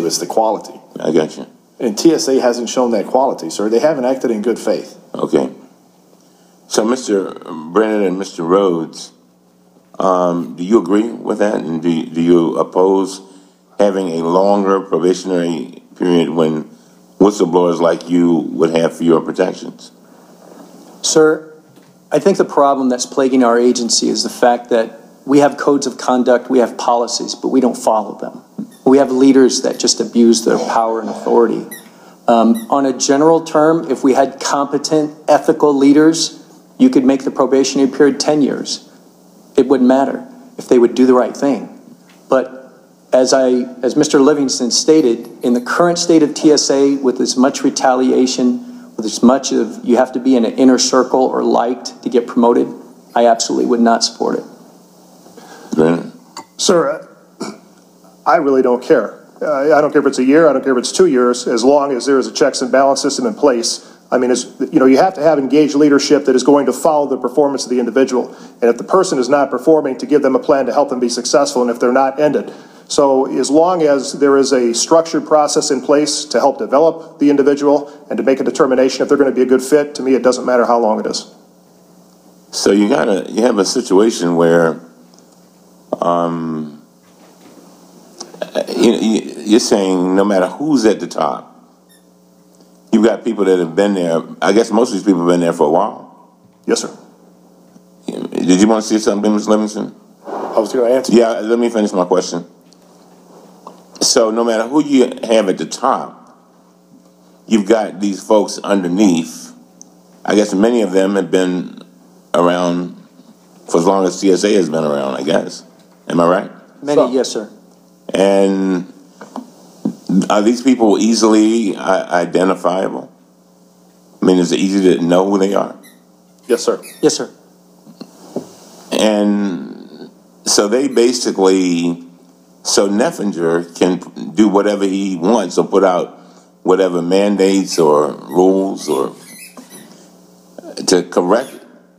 issue is the quality. I got you. And TSA hasn't shown that quality, sir. They haven't acted in good faith. Okay. So, Mr. Brennan and Mr. Rhodes, do you agree with that? And do you oppose having a longer probationary period when whistleblowers like you would have fewer protections? Sir, I think the problem that's plaguing our agency is the fact that we have codes of conduct, we have policies, but we don't follow them. We have leaders that just abuse their power and authority. On a general term, if we had competent, ethical leaders, you could make the probationary period 10 years. It wouldn't matter if they would do the right thing. But as Mr. Livingston stated, in the current state of TSA, with as much retaliation, with as much of you have to be in an inner circle or liked to get promoted, I absolutely would not support it. Brennan? Sir, I really don't care. I don't care if it's a year, I don't care if it's 2 years, as long as there is a checks and balance system in place. I mean, you have to have engaged leadership that is going to follow the performance of the individual. And if the person is not performing, to give them a plan to help them be successful, and if they're not, end it. So as long as there is a structured process in place to help develop the individual and to make a determination if they're going to be a good fit, to me it doesn't matter how long it is. So you have a situation where you're saying no matter who's at the top, you've got people that have been there. I guess most of these people have been there for a while. Yes, sir. Did you want to say something, Mr. Livingston? I was going to answer. Yeah, let me finish my question. So no matter who you have at the top, you've got these folks underneath. I guess many of them have been around for as long as TSA has been around, I guess. Am I right? Many, yes, sir. And are these people easily identifiable? I mean, is it easy to know who they are? Yes, sir. Yes, sir. And so they basically, so Neffinger can do whatever he wants or put out whatever mandates or rules or to correct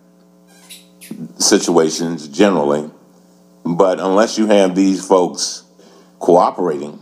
situations generally. But unless you have these folks cooperating,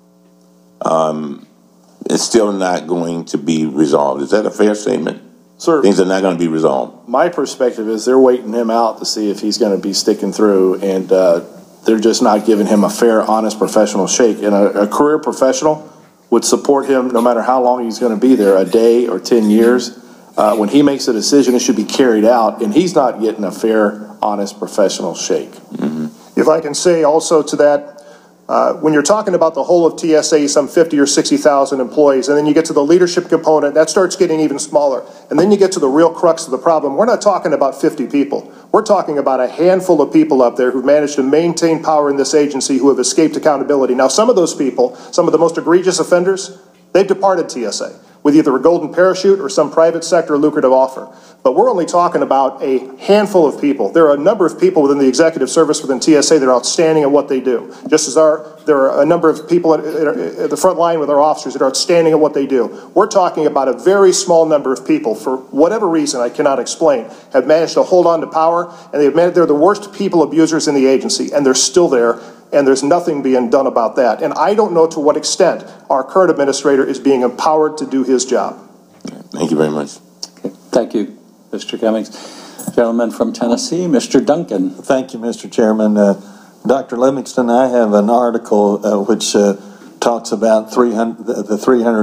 it's still not going to be resolved. Is that a fair statement? Sir, things are not going to be resolved. My perspective is they're waiting him out to see if he's going to be sticking through, and they're just not giving him a fair, honest, professional shake. And a career professional would support him no matter how long he's going to be there, a day or 10 years. When he makes a decision, it should be carried out, and he's not getting a fair, honest, professional shake. Mm-hmm. If I can say also to that, when you're talking about the whole of TSA, some 50 or 60,000 employees, and then you get to the leadership component, that starts getting even smaller. And then you get to the real crux of the problem. We're not talking about 50 people. We're talking about a handful of people up there who've managed to maintain power in this agency who have escaped accountability. Now, some of those people, some of the most egregious offenders, they've departed TSA with either a golden parachute or some private sector lucrative offer. But we're only talking about a handful of people. There are a number of people within the executive service within TSA that are outstanding at what they do. Just as there are a number of people at the front line with our officers that are outstanding at what they do. We're talking about a very small number of people, for whatever reason I cannot explain, have managed to hold on to power, and they're the worst people abusers in the agency, and they're still there, and there's nothing being done about that. And I don't know to what extent our current administrator is being empowered to do his job. Thank you very much. Okay. Thank you, Mr. Cummings. Gentleman from Tennessee, Mr. Duncan. Thank you, Mr. Chairman. Dr. Livingston, I have an article which talks about the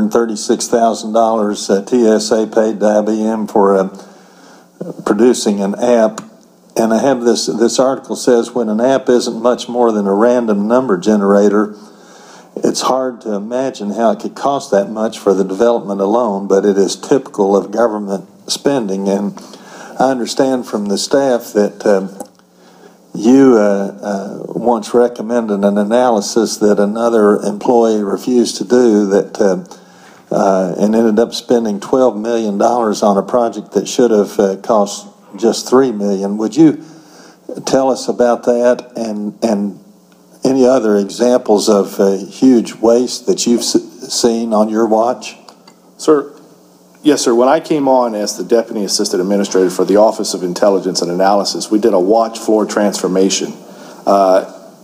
$336,000 TSA paid to IBM for producing an app. And I have this article says, when an app isn't much more than a random number generator, it's hard to imagine how it could cost that much for the development alone, but it is typical of government spending. And I understand from the staff that you once recommended an analysis that another employee refused to do and ended up spending $12 million on a project that should have cost just $3 million. Would you tell us about that and any other examples of huge waste that you've seen on your watch? Sir, yes, sir. When I came on as the Deputy Assistant Administrator for the Office of Intelligence and Analysis, we did a watch floor transformation.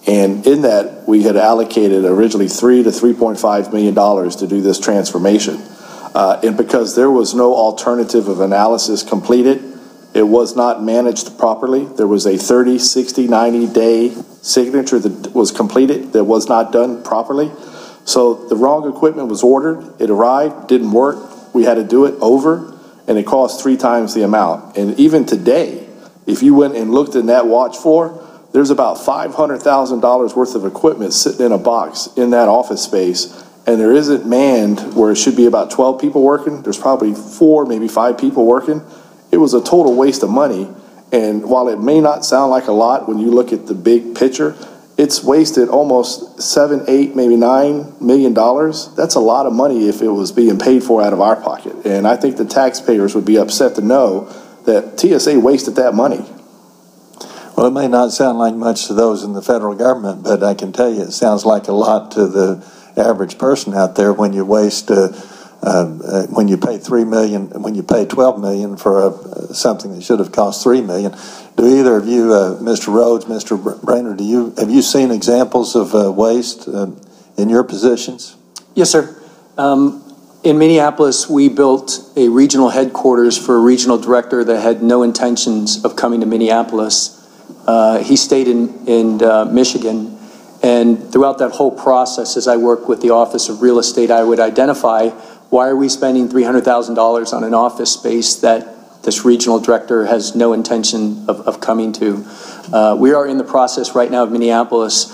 And in that, we had allocated originally $3 to $3.5 million to do this transformation. And because there was no alternative of analysis completed, it was not managed properly. There was a 30, 60, 90-day signature that was completed that was not done properly. So the wrong equipment was ordered. It arrived, didn't work. We had to do it over, and it cost 3 times the amount. And even today, if you went and looked in that watch floor, there's about $500,000 worth of equipment sitting in a box in that office space, and there isn't manned where it should be about 12 people working. There's probably 4, maybe 5 people working. It was a total waste of money, and while it may not sound like a lot when you look at the big picture, it's wasted almost $7, $8, maybe $9 million. That's a lot of money if it was being paid for out of our pocket, and I think the taxpayers would be upset to know that TSA wasted that money. Well, it may not sound like much to those in the federal government, but I can tell you it sounds like a lot to the average person out there when you waste, when you pay $3 million, when you pay $12 million for something that should have cost $3 million. Do either of you, Mr. Rhodes, Mr. Brainerd, have you seen examples of waste in your positions? Yes, sir. In Minneapolis, we built a regional headquarters for a regional director that had no intentions of coming to Minneapolis. He stayed in Michigan, and throughout that whole process, as I worked with the Office of Real Estate, I would identify, why are we spending $300,000 on an office space that this regional director has no intention of coming to? We are in the process right now of Minneapolis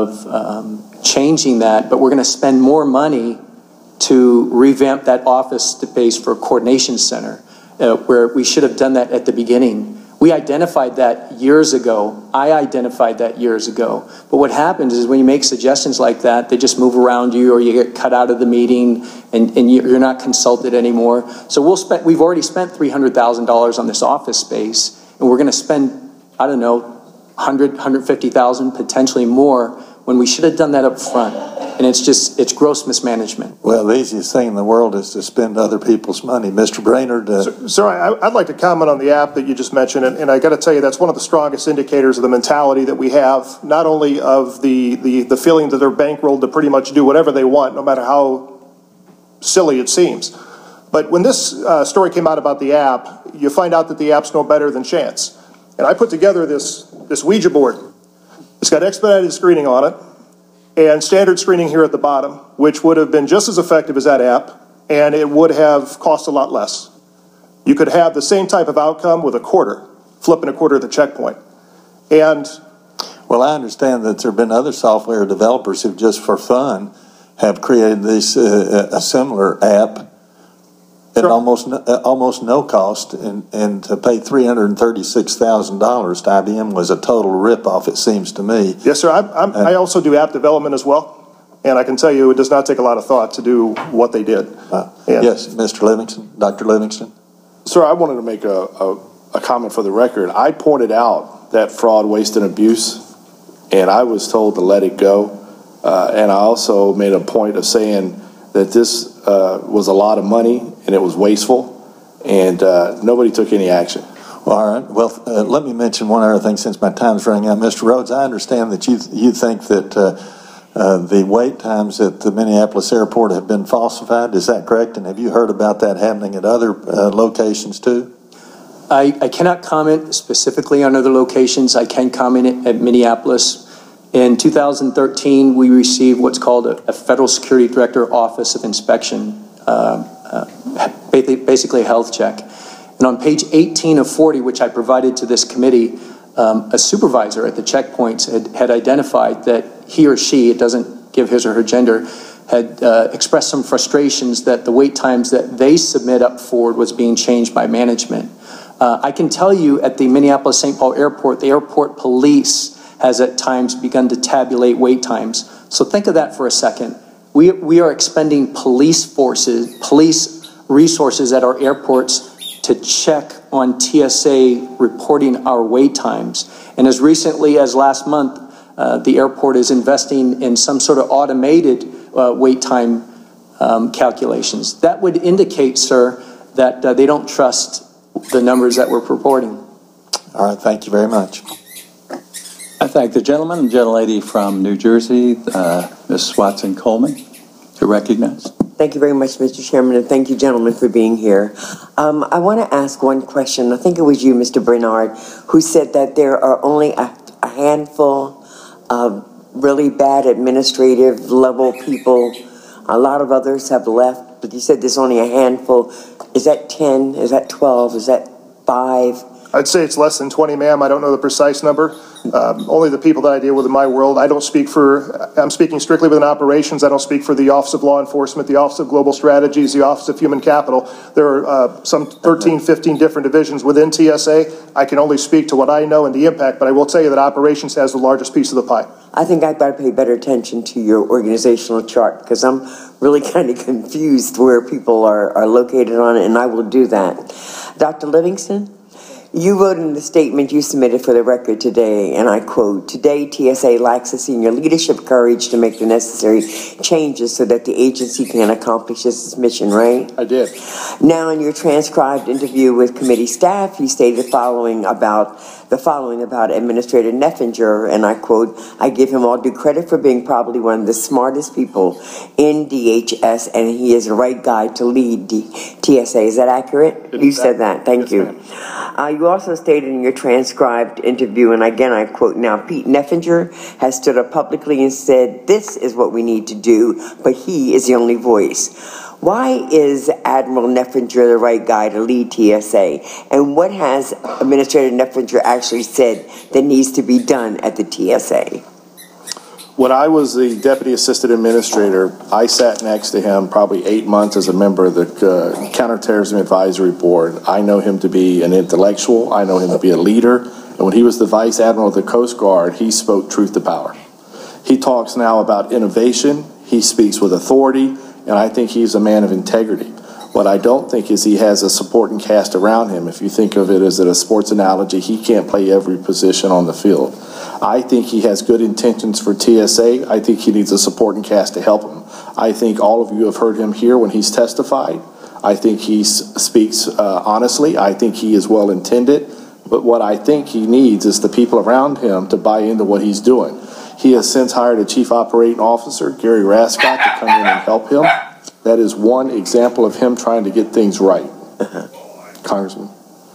of changing that, but we're going to spend more money to revamp that office space for a coordination center, where we should have done that at the beginning. We identified that years ago. I identified that years ago. But what happens is when you make suggestions like that, they just move around you, or you get cut out of the meeting, and you're not consulted anymore. So we've already spent $300,000 on this office space, and we're going to spend, I don't know, $150,000, potentially more, when we should have done that up front. And it's gross mismanagement. Well, the easiest thing in the world is to spend other people's money. Mr. Brainerd? Sir, I'd like to comment on the app that you just mentioned, and I got to tell you, that's one of the strongest indicators of the mentality that we have, not only of the feeling that they're bankrolled to pretty much do whatever they want, no matter how silly it seems. But when this story came out about the app, you find out that the app's no better than chance. And I put together this Ouija board. It's got expedited screening on it, and standard screening here at the bottom, which would have been just as effective as that app, and it would have cost a lot less. You could have the same type of outcome with a quarter, flipping a quarter at the checkpoint. And well, I understand that there have been other software developers who just for fun have created this a similar app at almost no cost, and to pay $336,000 to IBM was a total ripoff, it seems to me. Yes, sir. I also do app development as well, and I can tell you it does not take a lot of thought to do what they did. Yes, Mr. Livingston, Dr. Livingston. Sir, I wanted to make a comment for the record. I pointed out that fraud, waste, and abuse, and I was told to let it go. And I also made a point of saying that this was a lot of money and it was wasteful, and nobody took any action. Well, all right. Well, let me mention one other thing since my time's running out. Mr. Rhodes, I understand that you think that the wait times at the Minneapolis airport have been falsified. Is that correct? And have you heard about that happening at other locations too? I cannot comment specifically on other locations. I can comment at Minneapolis. In 2013, we received what's called a Federal Security Director Office of Inspection, basically a health check. And on page 18 of 40, which I provided to this committee, a supervisor at the checkpoints had identified that he or she, it doesn't give his or her gender, had expressed some frustrations that the wait times that they submit up forward was being changed by management. I can tell you at the Minneapolis-St. Paul Airport, the airport police has at times begun to tabulate wait times. So think of that for a second. We are expending police resources at our airports to check on TSA reporting our wait times. And as recently as last month, the airport is investing in some sort of automated wait time calculations. That would indicate, sir, that they don't trust the numbers that we're purporting. All right, thank you very much. I thank the gentleman and gentlelady from New Jersey, Ms. Watson Coleman, to recognize. Thank you very much, Mr. Chairman, and thank you, gentlemen, for being here. I want to ask one question. I think it was you, Mr. Bernard, who said that there are only a handful of really bad administrative level people. A lot of others have left, but you said there's only a handful. Is that 10? Is that 12? Is that 5? I'd say it's less than 20, ma'am. I don't know the precise number. Only the people that I deal with in my world. I'm speaking strictly within operations. I don't speak for the Office of Law Enforcement, the Office of Global Strategies, the Office of Human Capital. There are some 13, 15 different divisions within TSA. I can only speak to what I know and the impact, but I will tell you that operations has the largest piece of the pie. I think I've got to pay better attention to your organizational chart because I'm really kind of confused where people are located on it, and I will do that. Dr. Livingston? You wrote in the statement you submitted for the record today, and I quote, "Today, TSA lacks the senior leadership courage to make the necessary changes so that the agency can accomplish its mission," right? I did. Now, in your transcribed interview with committee staff, you stated the following about Administrator Neffinger, and I quote, "I give him all due credit for being probably one of the smartest people in DHS, and he is the right guy to lead TSA." Is that accurate? You said that. Thank you. You also stated in your transcribed interview, and again I quote now, "Pete Neffinger has stood up publicly and said this is what we need to do, but he is the only voice." Why is Admiral Neffinger the right guy to lead TSA? And what has Administrator Neffinger actually said that needs to be done at the TSA? When I was the Deputy Assistant Administrator, I sat next to him probably 8 months as a member of the Counterterrorism Advisory Board. I know him to be an intellectual. I know him to be a leader. And when he was the Vice Admiral of the Coast Guard, he spoke truth to power. He talks now about innovation. He speaks with authority, and I think he's a man of integrity. What I don't think is he has a supporting cast around him. If you think of it as a sports analogy, he can't play every position on the field. I think he has good intentions for TSA. I think he needs a supporting cast to help him. I think all of you have heard him here when he's testified. I think he speaks honestly. I think he is well intended. But what I think he needs is the people around him to buy into what he's doing. He has since hired a Chief Operating Officer, Gary Rascott, to come in and help him. That is one example of him trying to get things right. Congressman.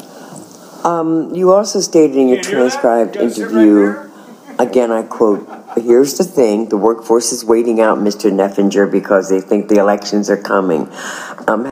You also stated in your transcribed interview, again I quote, "Here's the thing, the workforce is waiting out Mr. Neffinger because they think the elections are coming."